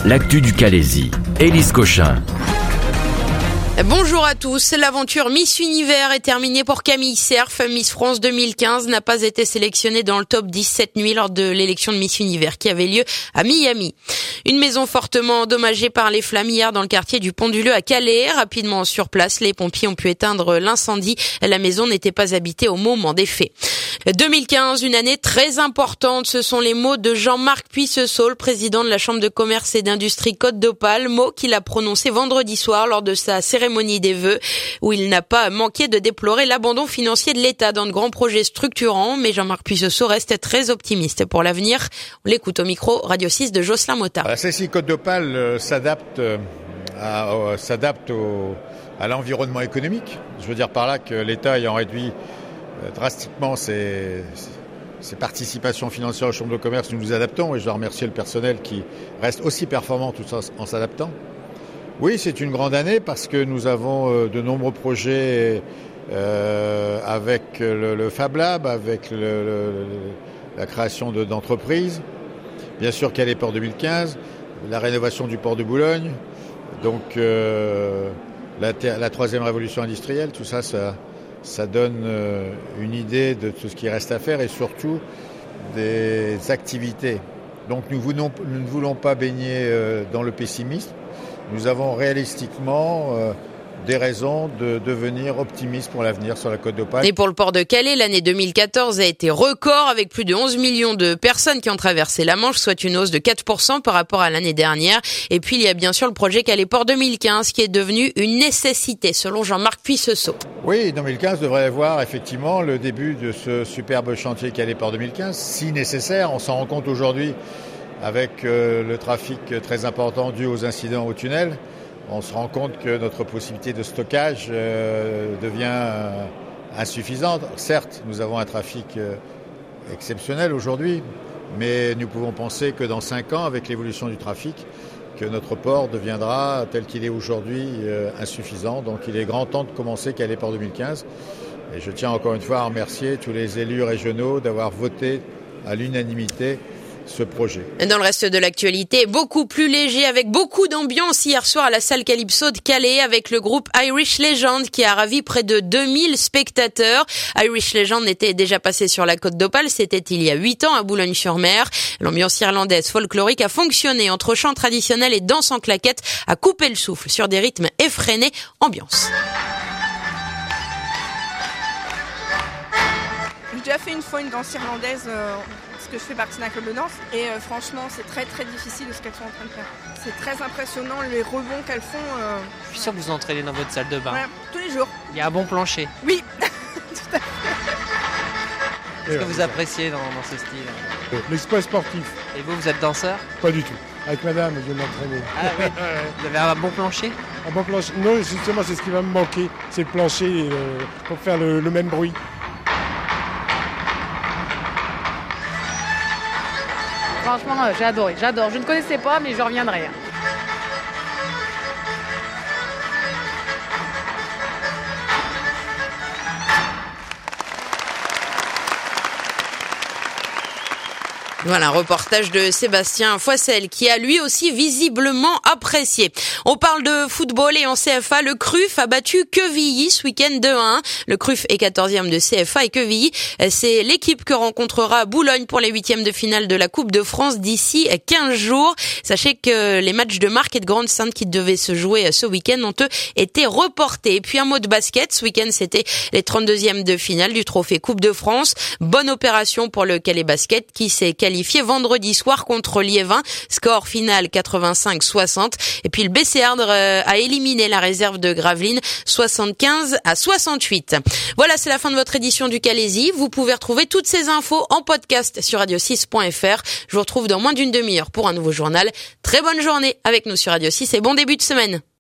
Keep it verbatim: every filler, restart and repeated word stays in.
l'actu du Calaisis. Élise Cochin. Bonjour à tous. L'aventure Miss Univers est terminée pour Camille Cerf. Miss France deux mille quinze n'a pas été sélectionnée dans le top dix cette nuit lors de l'élection de Miss Univers qui avait lieu à Miami. Une maison fortement endommagée par les flammes hier dans le quartier du Pont du Leu à Calais. Rapidement sur place, les pompiers ont pu éteindre l'incendie. La maison n'était pas habitée au moment des faits. deux mille quinze, une année très importante. Ce sont les mots de Jean-Marc Puissesault, président de la Chambre de commerce et d'industrie Côte d'Opale, mots qu'il a prononcés vendredi soir lors de sa cérémonie des vœux, où il n'a pas manqué de déplorer l'abandon financier de l'État dans de grands projets structurants. Mais Jean-Marc Puissesault reste très optimiste pour l'avenir. On l'écoute au micro Radio six de Jocelyn Motta. La C S I Côte d'Opale euh, s'adapte, à, euh, s'adapte au, à l'environnement économique. Je veux dire par là que l'État ayant réduit euh, drastiquement ses, ses participations financières aux chambres de commerce, nous nous adaptons et je dois remercier le personnel qui reste aussi performant tout ça en s'adaptant. Oui, c'est une grande année parce que nous avons euh, de nombreux projets euh, avec le, le Fab Lab, avec le, le, la création de, d'entreprises, bien sûr Calais Port deux mille quinze, la rénovation du port de Boulogne, donc euh, la, la troisième révolution industrielle, tout ça, ça, ça donne euh, une idée de tout ce qui reste à faire et surtout des activités. Donc nous, voulons, nous ne voulons pas baigner euh, dans le pessimisme. Nous avons réalistiquement euh, des raisons de devenir optimistes pour l'avenir sur la Côte d'Opale. Et pour le port de Calais, l'année deux mille quatorze a été record avec plus de onze millions de personnes qui ont traversé la Manche, soit une hausse de quatre pour cent par rapport à l'année dernière. Et puis il y a bien sûr le projet Calais Port deux mille quinze qui est devenu une nécessité selon Jean-Marc Puissesault. Oui, deux mille quinze devrait voir effectivement le début de ce superbe chantier Calais Port deux mille quinze, si nécessaire. On s'en rend compte aujourd'hui avec euh, le trafic très important dû aux incidents au tunnel. On se rend compte que notre possibilité de stockage euh, devient euh, insuffisante. Certes, nous avons un trafic euh, exceptionnel aujourd'hui, mais nous pouvons penser que dans cinq ans, avec l'évolution du trafic, que notre port deviendra, tel qu'il est aujourd'hui, euh, insuffisant. Donc il est grand temps de commencer Calais Port deux mille quinze. Et je tiens encore une fois à remercier tous les élus régionaux d'avoir voté à l'unanimité ce projet. Dans le reste de l'actualité, beaucoup plus léger avec beaucoup d'ambiance hier soir à la salle Calypso de Calais avec le groupe Irish Legend qui a ravi près de deux mille spectateurs. Irish Legend était déjà passé sur la Côte d'Opale, c'était il y a huit ans à Boulogne-sur-Mer. L'ambiance irlandaise folklorique a fonctionné entre chants traditionnels et danse en claquettes, à couper le souffle sur des rythmes effrénés. Ambiance. J'ai déjà fait une fois une danse irlandaise euh, parce que je fais partie d'un club de danse et euh, franchement c'est très très difficile ce qu'elles sont en train de faire. C'est très impressionnant les rebonds qu'elles font. Euh... Je suis sûr que vous entraînez dans votre salle de bain. Ouais, tous les jours. Il y a un bon plancher. Oui, tout à fait. Qu'est-ce que vous appréciez dans, dans ce style? L'exploit sportif. Et vous, vous êtes danseur? Pas du tout. Avec madame, je vais m'entraîner. Ah oui. Vous avez un bon plancher? Un bon plancher. Non, justement, c'est ce qui va me manquer. C'est le plancher euh, pour faire le, le même bruit. Franchement, j'ai adoré, j'adore. Je ne connaissais pas, mais je reviendrai. Voilà, un reportage de Sébastien Foissel qui a lui aussi visiblement apprécié. On parle de football et en C F A, le C R U F a battu Quevilly ce week-end deux à un. Le C R U F est quatorzième de C F A et Quevilly, c'est l'équipe que rencontrera Boulogne pour les huitièmes de finale de la Coupe de France d'ici quinze jours. Sachez que les matchs de Marc et de Grande-Sainte qui devaient se jouer ce week-end ont eux été reportés. Et puis un mot de basket, ce week-end c'était les trente-deuxièmes de finale du trophée Coupe de France. Bonne opération pour le Calais Basket qui s'est qualifié vendredi soir contre Liévin, score final quatre-vingt-cinq soixante. Et puis le B C Ardres a éliminé la réserve de Gravelines soixante-quinze à soixante-huit. Voilà, c'est la fin de votre édition du Calaisis. Vous pouvez retrouver toutes ces infos en podcast sur radio six point f r. Je vous retrouve dans moins d'une demi-heure pour un nouveau journal. Très bonne journée avec nous sur Radio six et bon début de semaine.